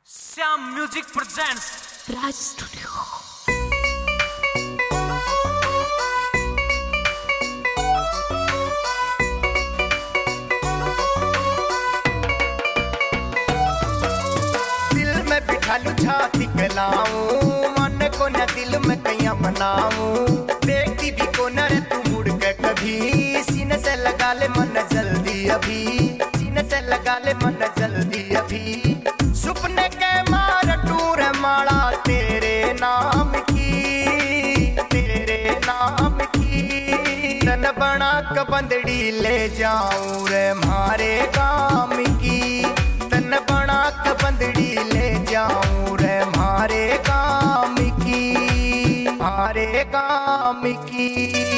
Shyam music presents Raj studio. दिल में बिठालू छाती कलाऊं, मन को न दिल में कैया मनाऊं। देखती भी को न रे तू मुड़ के कभी, सीने से लगा ले मन जल्दी अभी, सीने से लगा ले मन जल्दी अभी। सुपने के मार टूर माला तेरे नाम की, तेरे नाम की। तन बना क बंदड़ी ले जाऊं रे मारे काम की, तन बना क बंदड़ी ले जाऊं रे मारे काम की, मारे काम की।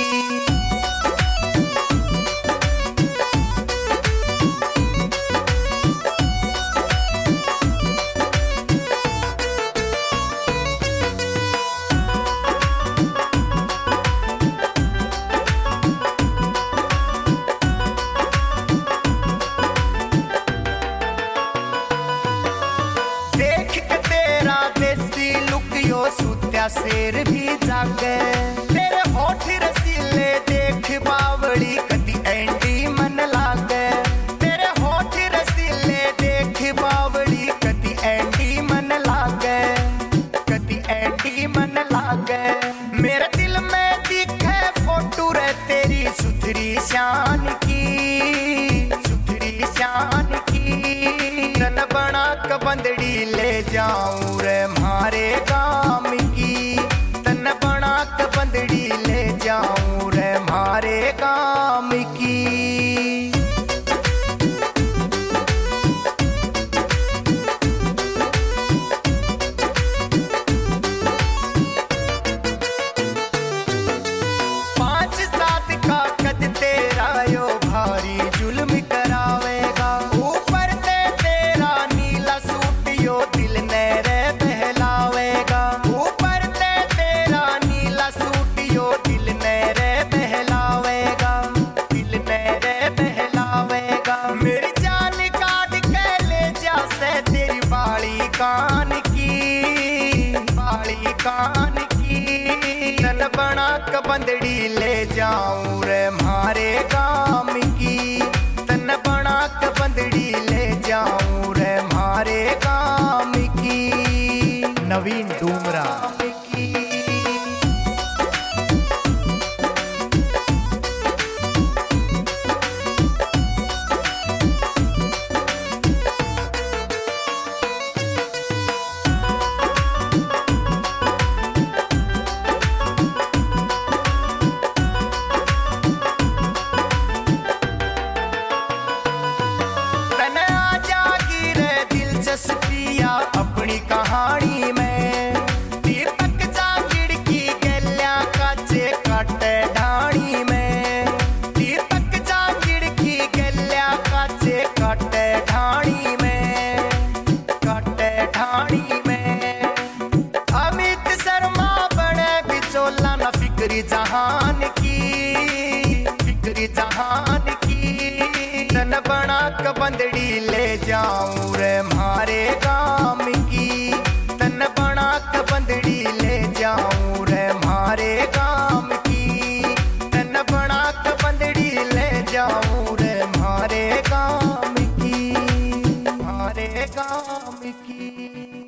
सुत्या शेर भी जागे, तेरे होठ रसीले देख बावड़ी कदी एंडी मन लागे। तेरे होठ रसीले देख बावड़ी कदी एंडी मन लागे, कदी एंडी मन लागे। मेरे दिल में दिखे फोटो रे तेरी सुथरी शान की, सुथरी शान की। तन बना क बंदड़ी ले जाऊं रे मारे काम की, तन बना क बंदड़ी ले जाऊं रे मारे काम की। भारी जुल्म करावेगा, ऊपर ते तेरा नीला सूट यो दिल ने रे बहलावेगा। ऊपर ते तेरा नीला सूट यो दिल ने रे बहलावेगा, दिल ने रे बहलावेगा। मेरी जान काट के ले जा से तेरी बाली कान की, बाली कान की। तन बना क बंदड़ी ले जाऊं रे मारे काम की, तन बना क बंदड़ी ले जाऊं रे मारे काम की। नवीन डूमरा दिलचस्पिया अपनी कहानी में। दीपक जांगिड़ की गैल्या काचे काटे ढाणी में, दीपक जांगिड़ की गैल्या काचे काटे ढाणी में, काटे ढाणी में। अमित शर्मा बने बिचौला न फिक्री जहान की, फिक्री जहान की। तन बना क बंदड़ी ले जाऊं रे मारे काम की, तन बना क बंदड़ी ले जाऊं रे मारे काम की, तन बना क बंदड़ी ले जाऊं रे मारे काम की, मारे काम की।